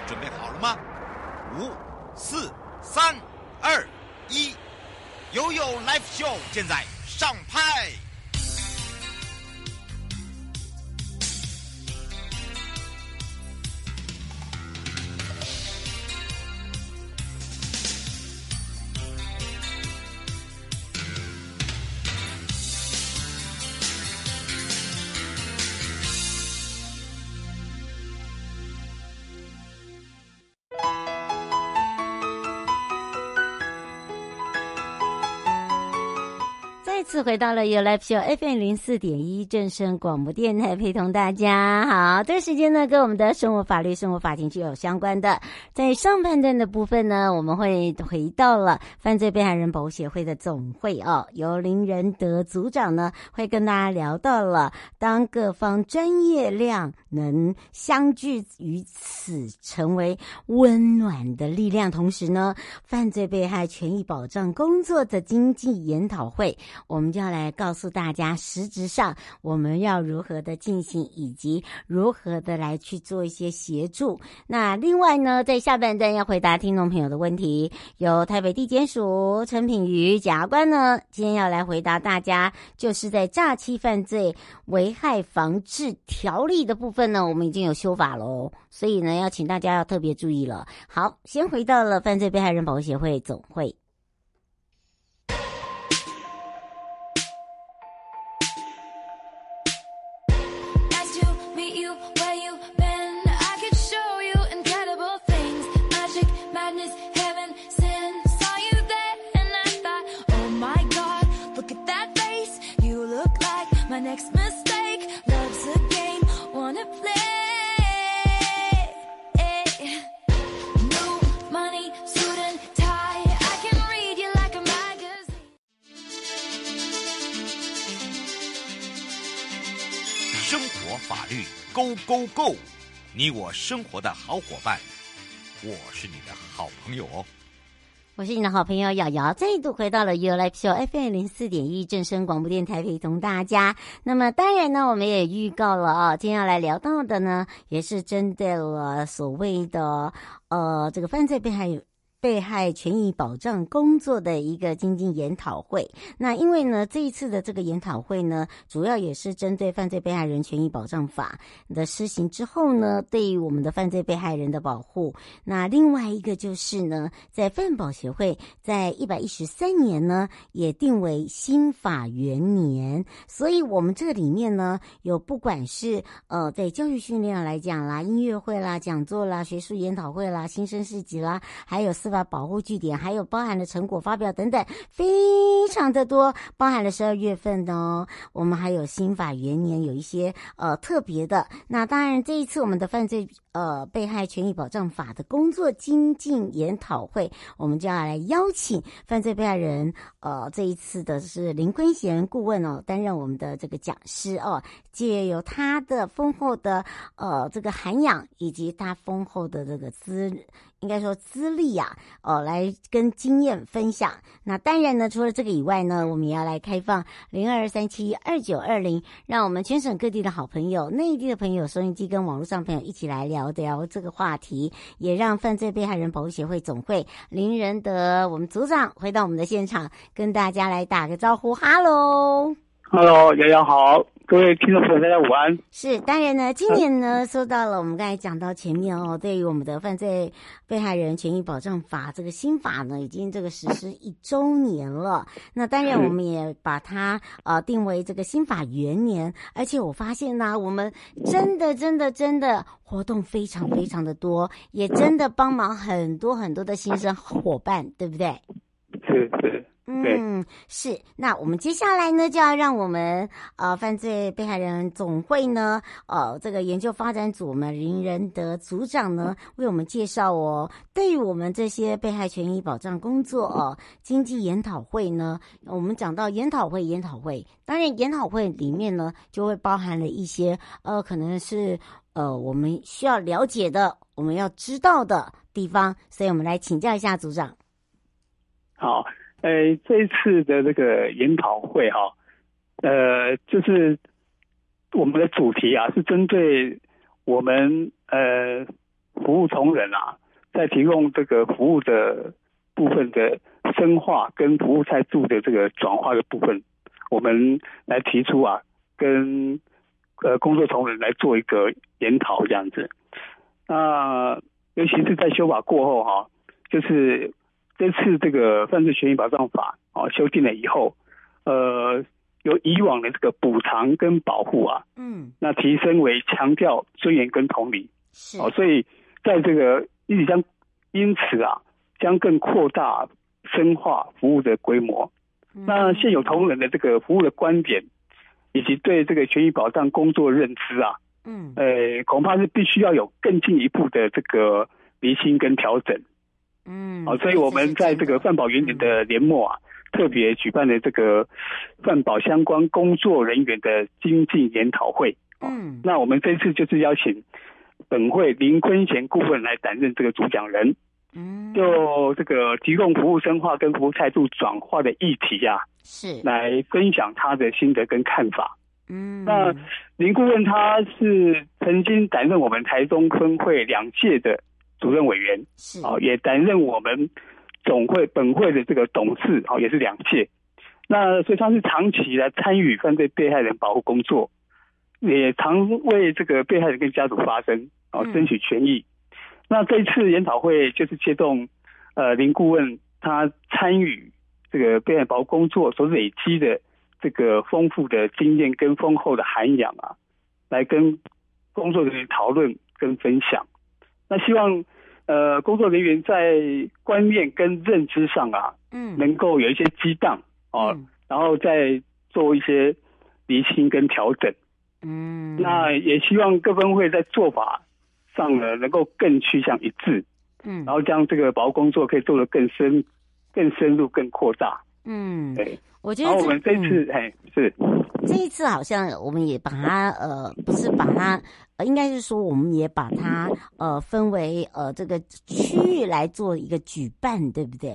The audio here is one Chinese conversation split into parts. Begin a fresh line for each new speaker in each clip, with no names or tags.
准备好了吗？5、4、3、2、1，悠悠 Live Show 现在上拍。
再次回到了有 Live Show FM 04.1正声广播电台，陪同大家。好，这个时间呢，跟我们的生活法律、生活法庭就有相关的。在上半段的部分呢，我们会回到了犯罪被害人保护协会的总会哦，由林仁德组长呢会跟大家聊到了，当各方专业量能相聚于此，成为温暖的力量，同时呢，犯罪被害权益保障工作的经济研讨会。我们就要来告诉大家，实质上我们要如何的进行，以及如何的来去做一些协助。那另外呢，在下半段要回答听众朋友的问题，由台北地检署陈品瑜检察官呢，今天要来回答大家，就是在诈欺犯罪危害防治条例的部分呢，我们已经有修法喽，所以呢，要请大家要特别注意了。好，先回到了犯罪被害人保护协会总会。
My next mistake, love's a game, wanna play. New money, suit and tie, I can read you like a magazine.
生活法律 Go Go Go， 你我生活的好伙伴，我是你的好朋友哦。
我是你的好朋友瑶瑶，再度回到了 You Live Show FM 04.1正声广播电台，陪同大家。那么当然呢，我们也预告了啊，今天要来聊到的呢，也是针对了所谓的这个犯罪被害权益保障工作的一个精进研讨会。那因为呢，这一次的这个研讨会呢，主要也是针对犯罪被害人权益保障法的施行之后呢，对于我们的犯罪被害人的保护。那另外一个就是呢，在犯保协会在113年呢，也定为新法元年，所以我们这里面呢，有不管是在教育训练来讲啦，音乐会啦，讲座啦，学术研讨会啦，新生市集啦，还有司法保护据点，还有包含了成果发表等等，非常的多，包含了12月份哦。我们还有新法元年有一些特别的。那当然这一次我们的犯罪被害权益保障法的工作精进研讨会，我们就要来邀请犯罪被害人这一次的是林坤贤顾问哦，担任我们的这个讲师哦，借由他的丰厚的这个涵养以及他丰厚的这个应该说资历啊，来跟经验分享。那当然呢，除了这个以外呢，我们也要来开放02372920，让我们全省各地的好朋友、内地的朋友、收音机跟网络上朋友一起来聊聊这个话题，也让犯罪被害人保护协会总会林仁德我们组长回到我们的现场，跟大家来打个招呼。哈喽，
瑶瑶好，各位听众朋友大家午安。是，
当然呢，今年呢说到了我们刚才讲到前面哦，对于我们的犯罪被害人权益保障法这个新法呢，已经这个实施1周年了。那当然我们也把它定为这个新法元年，而且我发现呢，我们真的活动非常非常的多，也真的帮忙很多很多的新生伙伴，对不对？
是。
是。那我们接下来呢，就要让我们犯罪被害人总会呢这个研究发展组我们林仁德组长呢为我们介绍哦，对于我们这些被害权益保障工作经济研讨会呢，我们讲到研讨会，当然研讨会里面呢就会包含了一些可能是我们需要了解的，我们要知道的地方，所以我们来请教一下组长。
好。这一次的这个研讨会就是我们的主题啊，是针对我们服务同仁啊，在提供这个服务的部分的深化跟服务态度的这个转化的部分，我们来提出啊，跟工作同仁来做一个研讨这样子。那尤其是在修法过后哈，就是这次这个犯罪权益保障法修订了以后，由以往的这个补偿跟保护啊，那提升为强调尊严跟同理，所以在这个因此啊，将更扩大深化服务的规模。那现有同仁的这个服务的观点，以及对这个权益保障工作认知啊，恐怕是必须要有更进一步的这个厘清跟调整。所以我们在这个犯保原点的年末啊，特别举办了这个犯保相关工作人员的精进研讨会。那我们这次就是邀请本会林坤贤顾问来担任这个主讲人，就这个提供服务深化跟服务态度转化的议题啊，是来分享他的心得跟看法。那林顾问他是曾经担任我们台中分会2届的主任委员，也担任我们本会的这个董事，也是2届。那所以他是长期来参与犯罪被害人保护工作，也常为这个被害人跟家属发声，争取权益。那这一次研讨会就是借动林顾问他参与这个被害人保护工作所累积的这个丰富的经验跟丰厚的涵养啊，来跟工作人员讨论跟分享。那希望工作人员在观念跟认知上啊，能够有一些激荡然后再做一些厘清跟调整。那也希望各分会在做法上呢，能够更趋向一致。然后将这个保护工作可以做得更深入、更扩大。对。
我觉得
然后我们这次是
这一次好像我们也把它不是把它应该是说我们也把它分为这个区域来做一个举办，对不对？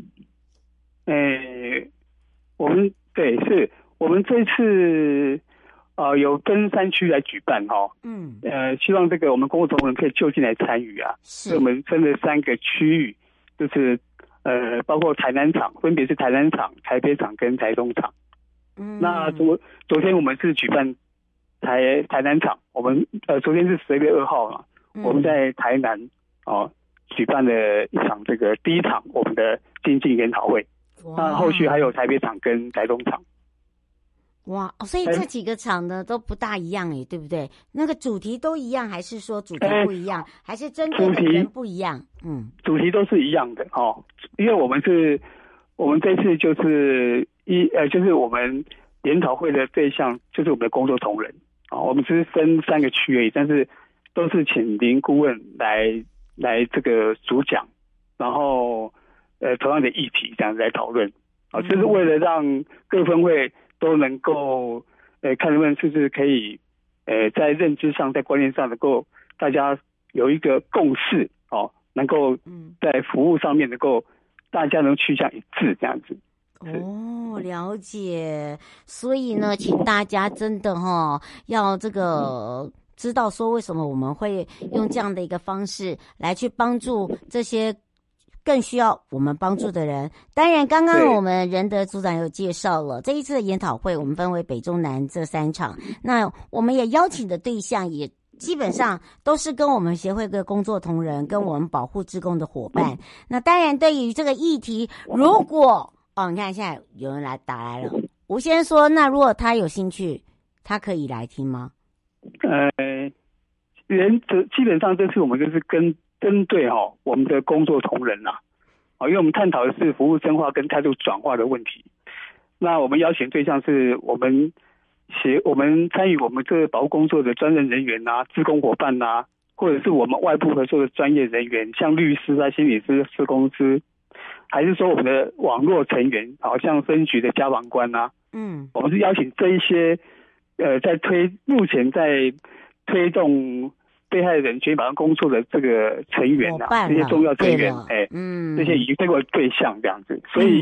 我们这次有分3区来举办希望这个我们工作同仁可以就近来参与啊。所以我们分了3个区域，就是包括台南场，分别是台南场、台北场跟台中场。那昨天我们是举办台南场，我们昨天是12月2号嘛，我们在台南举办了一场这个第一场我们的精进研讨会。那后续还有台北场跟台中场。
哇，所以这几个场呢都不大一样耶，对不对？那个主题都一样，还是说主题不一样，还是针对的人不一样？
主题都是一样的因为我们这次就是就是我们研讨会的对象就是我们的工作同仁我们只是分3个区而已，但是都是请林顾问来这个主讲，然后同样的议题这样子来讨论就是为了让各分会都能够看能不能是不是可以在认知上在观念上能够大家有一个共识能够在服务上面能够大家能趋向一致这样子。
了解。所以呢，请大家真的要这个知道说为什么我们会用这样的一个方式来去帮助这些更需要我们帮助的人。当然刚刚我们仁德组长有介绍了这一次的研讨会我们分为北中南这3场，那我们也邀请的对象也基本上都是跟我们协会的工作同仁跟我们保护志工的伙伴。那当然对于这个议题，如果你看现在有人打来了，吴先生说那如果他有兴趣他可以来听吗？
基本上这次我们就是针对我们的工作同仁因为我们探讨的是服务深化跟态度转化的问题。那我们邀请对象是我们参与我们这个保护工作的专任人员志工伙伴或者是我们外部合作的专业人员，像律师心理师、社工师，还是说我们的网络成员像分局的家访官我们是邀请这一些目前在推动被害人权益保障工作的这个成员这些重要成员这些已经对过对象这样子。所以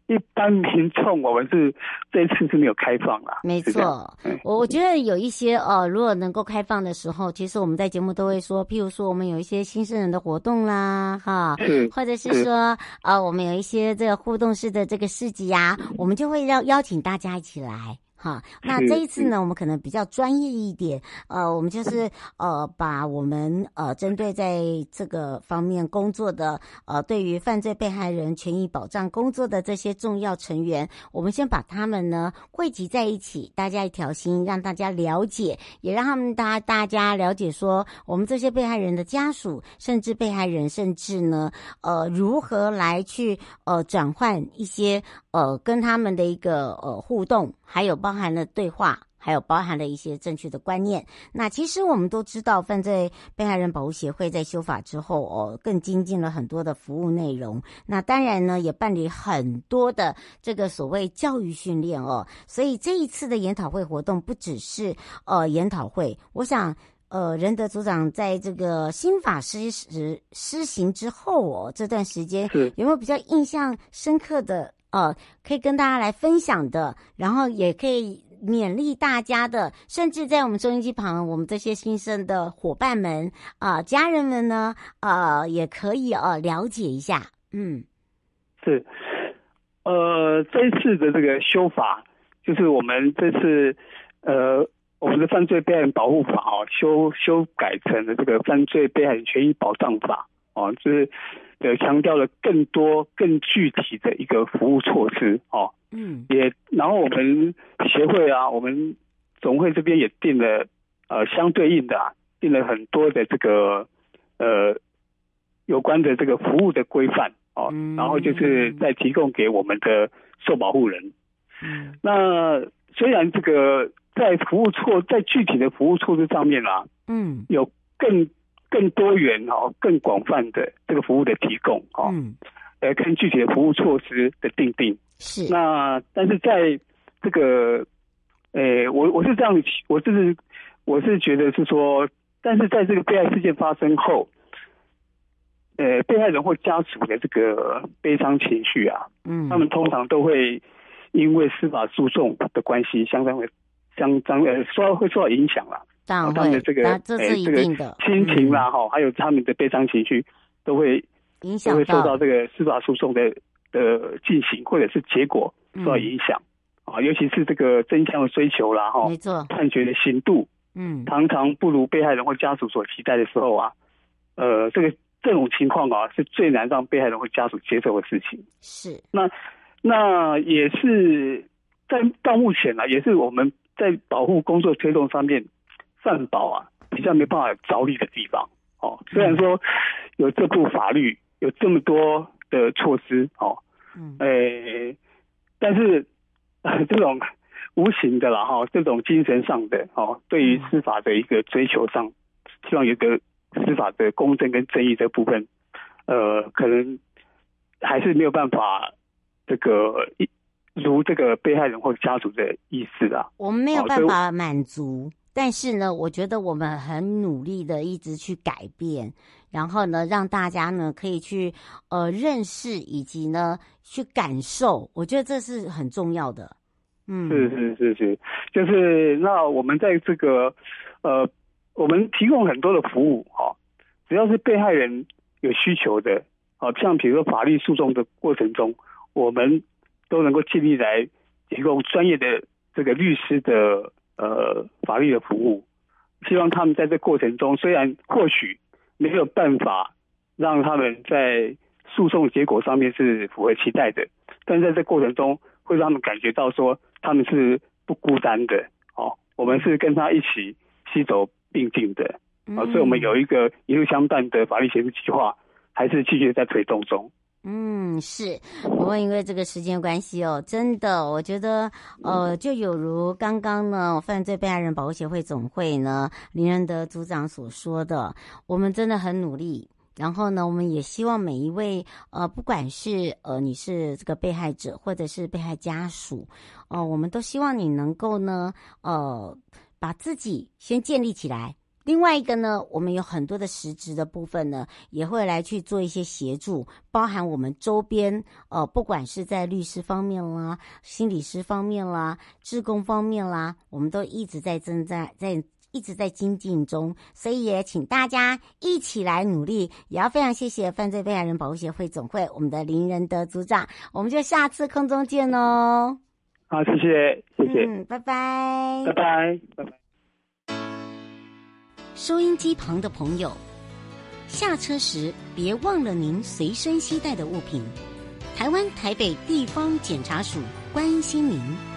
一般民众我们是这一次是没有开放啦。
没
是这样
错，我觉得有一些如果能够开放的时候，其实我们在节目都会说，譬如说我们有一些新生人的活动啦，哈，或者是说我们有一些这个互动式的这个市集啊，我们就会邀请大家一起来。好，那这一次呢，我们可能比较专业一点，我们就是把我们针对在这个方面工作的对于犯罪被害人权益保障工作的这些重要成员，我们先把他们呢汇集在一起，大家一条心，让大家了解，也让他们大家了解说，我们这些被害人的家属，甚至被害人，甚至呢如何来去转换一些跟他们的一个互动，还有包含了对话，还有包含了一些正确的观念。那其实我们都知道，犯罪被害人保护协会在修法之后更精进了很多的服务内容。那当然呢，也办理很多的这个所谓教育训练所以这一次的研讨会活动不只是研讨会，我想仁德组长在这个新法施行之后这段时间有没有比较印象深刻的可以跟大家来分享的，然后也可以勉励大家的，甚至在我们收音机旁，我们这些新生的伙伴们家人们呢也可以了解一下。
是这一次的这个修法，就是我们这次我们的犯罪被害人保护法修改成了这个犯罪被害人权益保障法就是强调了更多更具体的一个服务措施然后我们协会我们总会这边也定了相对应的定了很多的这个有关的这个服务的规范然后就是再提供给我们的受保护人。那虽然这个在具体的服务措施上面有更多元更广泛的这个服务的提供更具体的服务措施的订定。
是。
那但是在这个我是这样，我是觉得是说，但是在这个被害事件发生后被害人或家属的这个悲伤情绪他们通常都会因为司法诉讼的关系会受到影响啦。
当然会，
他们的这个
这是一定的
心情啦还有他们的悲伤情绪都会
影响到，
都会受到这个司法诉讼的进行或者是结果受到影响尤其是这个真相的追求啦
没错，
判决的刑度常常不如被害人或家属所期待的时候这种情况是最难让被害人或家属接受的事情。
是。
那也是到目前也是我们在保护工作推动上面犯保比较没办法着力的地方虽然说有这部法律有这么多的措施但是这种无形的这种精神上的对于司法的一个追求上，希望有个司法的公正跟正义这部分可能还是没有办法如这个被害人或家属的意思
我们没有办法满足，但是呢我觉得我们很努力的一直去改变，然后呢让大家呢可以去认识以及呢去感受，我觉得这是很重要的。
是，就是那我们在这个我们提供很多的服务只要是被害人有需求的像比如说法律诉讼的过程中，我们都能够尽力来提供专业的这个律师的法律的服务，希望他们在这过程中虽然或许没有办法让他们在诉讼结果上面是符合期待的，但在这过程中会让他们感觉到说他们是不孤单的我们是跟他一起携手并进的所以我们有一个一路相伴的法律协助计划还是继续在推动中。
是。不过因为这个时间关系真的我觉得就有如刚刚呢犯罪被害人保护协会总会呢林仁德组长所说的，我们真的很努力，然后呢我们也希望每一位不管是你是这个被害者或者是被害家属我们都希望你能够呢把自己先建立起来， 另外一个呢，我们有很多的实质的部分呢，也会来去做一些协助，包含我们周边不管是在律师方面啦、心理师方面啦、志工方面啦，我们都一直在一直在精进中，所以也请大家一起来努力。也要非常谢谢犯罪被害人保护协会总会我们的林仁德组长，我们就下次空中见哦。
好，谢谢。
拜拜，
拜拜，拜拜。
收音机旁的朋友，下车时别忘了您随身携带的物品。台湾台北地方检察署关心您。